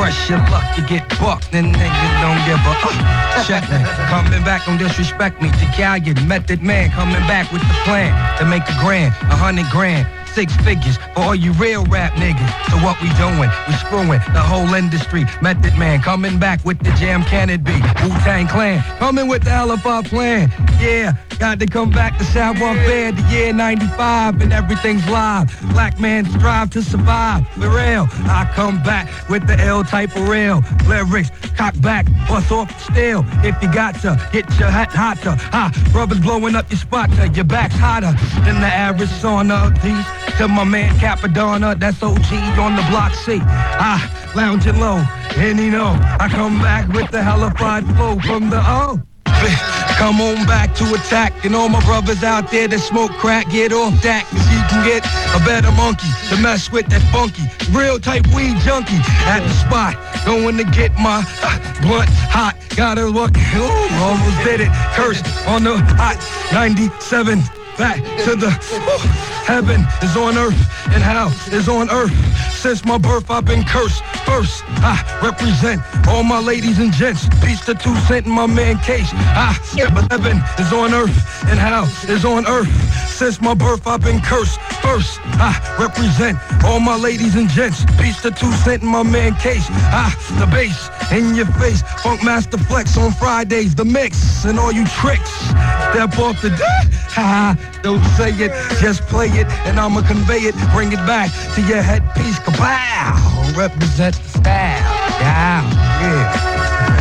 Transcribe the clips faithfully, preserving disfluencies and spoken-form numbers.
Press your luck, you get bucked, then niggas don't give a uh, check me. Coming back, don't disrespect me. Italian method man, coming back with the plan to make a grand, a hundred grand. Six figures for all you real rap niggas. So what we doing? We screwing the whole industry. Method Man coming back with the jam, can it be? Wu-Tang Clan coming with the Hellafire plan. Yeah, got to come back to Savoir Faire, the year ninety-five, and everything's live. Black man strive to survive. For real, I come back with the L type of real lyrics. Cock back, bust off the steel. If you got to, get your hat hotter. Ha, brothers blowing up your spot, your back's hotter than the average sauna of these. To my man Capadonna, that's O G on the block C. Ah, lounging low, and you know, I come back with the hellified flow from the oh. Come on back to attack, and all my brothers out there that smoke crack, get off that, cause you can get a better monkey to mess with that funky, real type weed junkie at the spot, going to get my uh, blunt hot, gotta look, ooh, almost did it, cursed on the hot ninety-seven. Back to the whew, heaven is on earth and hell is on earth. Since my birth I've been cursed. First, I represent all my ladies and gents. Peace to two cent in my man case. I heaven is on earth and hell is on earth. Since my birth I've been cursed. First, I represent all my ladies and gents. Peace to two cent in my man case. I the bass in your face. Funk Master Flex on Fridays. The mix and all you tricks. Step off the deck. Ha, don't say it, just play it, and I'ma convey it, bring it back to your headpiece, kapow, represent the style, yeah, yeah.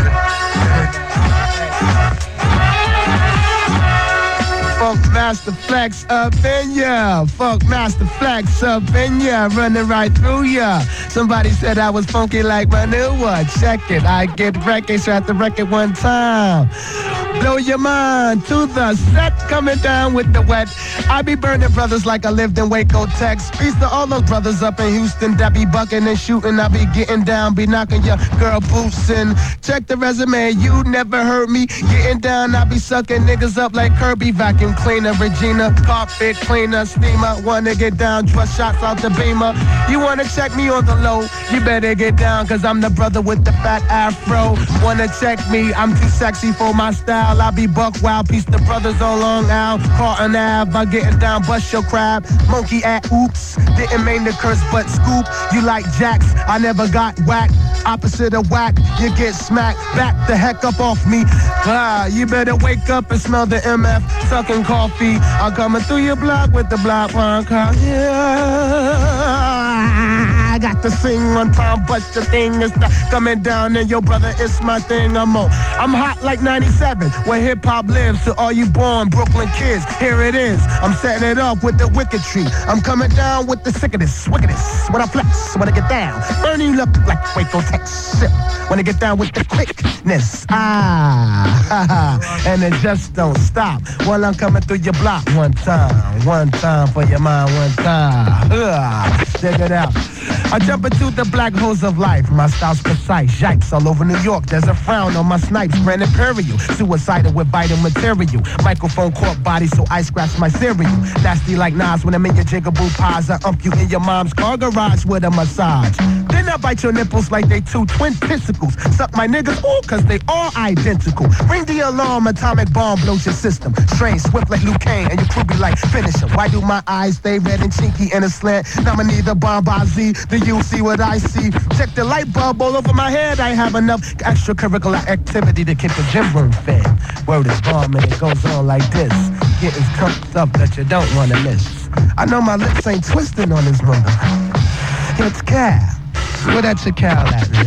Funk Master Flex up in ya, Funk Master Flex up in ya, running right through ya. Somebody said I was funky like manure, check it, I get records at the record one time. Blow your mind to the set, coming down with the wet. I be burning brothers like I lived in Waco, Texas. Peace to all those brothers up in Houston that be bucking and shooting. I be getting down, be knocking your girl boots in. Check the resume, you never heard me getting down. I be sucking niggas up like Kirby, vacuum cleaner, Regina, carpet cleaner, steamer. Wanna get down, trust shots out the beamer. You wanna check me on the low? You better get down, cause I'm the brother with the fat afro. Wanna check me? I'm too sexy for my style. I be buck wild, peace the brothers on Long Island, Carlton Ave, by getting down, bust your crab, monkey at oops, didn't mean to curse but scoop, you like jacks, I never got whacked, opposite of whack, you get smacked, back the heck up off me, ah, you better wake up and smell the M F, sucking coffee, I'm coming through your block with the block punk, yeah. I got to sing one time, but the thing is not coming down, and your brother, it's my thing, I'm on. I'm hot like ninety-seven, where hip-hop lives, to all you born Brooklyn kids, here it is, I'm setting it up with the wicked tree, I'm coming down with the sickness, wickedness, when I flex, when I get down, burning up like Waco, Texas, when I get down with the quickness, ah, ha, ha, and it just don't stop, while I'm coming through your block, one time, one time for your mind, one time, ugh, check it out. I jump into the black holes of life. My style's precise. Yikes, all over New York. There's a frown on my snipes. Brand Imperial. Suicidal with vital material. Microphone caught body, so I scratch my cereal. Nasty like Nas when I'm in your jigaboo pies. I ump you in your mom's car garage with a massage. Then I bite your nipples like they two twin piscicles. Suck my niggas, ooh, cause they all identical. Ring the alarm, atomic bomb blows your system. Strange, swift like Liu Kang, and your crew be like, finish him. Why do my eyes stay red and chinky in a slant? Nominee the Bombazi. Do you see what I see? Check the light bulb all over my head. I have enough extracurricular activity to keep the gym room fed. Word is bomb and it goes on like this. Getting cooked up that you don't want to miss. I know my lips ain't twisting on this mother. It's Cal. Where that your Cal at, man?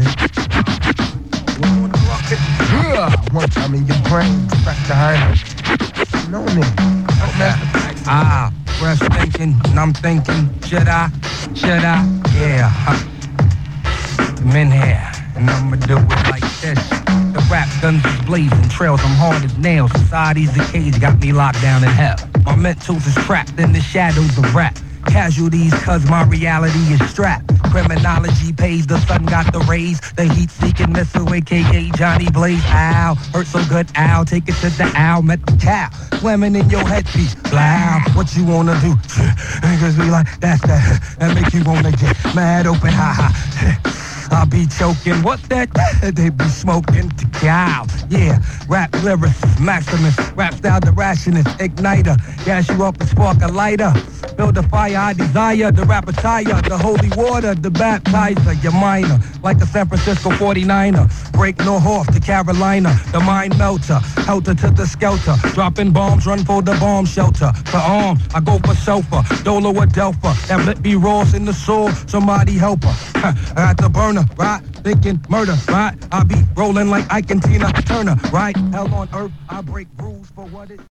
One time in your brain, crack the heart. No nigga. Ah. Fresh thinking, and I'm thinking, should I, should I, yeah, huh. I'm in here, and I'ma do it like this. The rap guns is blazing, trails, I'm hard as nails. Society's a cage, got me locked down in hell. My mentals is trapped in the shadows of rap. Casualties, cause my reality is strapped. Criminology pays, the sun got the rays. The heat-seeking missile, A K A Johnny Blaze. Ow, hurt so good, ow, take it to the owl, met the cow. Slamming in your headpiece, blow. What you wanna do? Niggas be like, that's that. That make you wanna get mad open, ha ha. I be choking. What that? They be smoking to cow. Yeah, rap lyricist, Maximus, rap style the rationist, igniter. Gas you up and spark a lighter. Build a fire I desire, the rap attire, the holy water, the baptizer, your minor, like a San Francisco forty-niner. Break no off to Carolina, the mind melter, helter to the skelter. Dropping bombs, run for the bomb shelter. For arms, I go for sofa, Dolo or Delpha. That blip be rolls in the soul, somebody help her. I got the burner, right? Thinking murder, right? I be rolling like Ike and Tina Turner, right? Hell on earth, I break rules for what it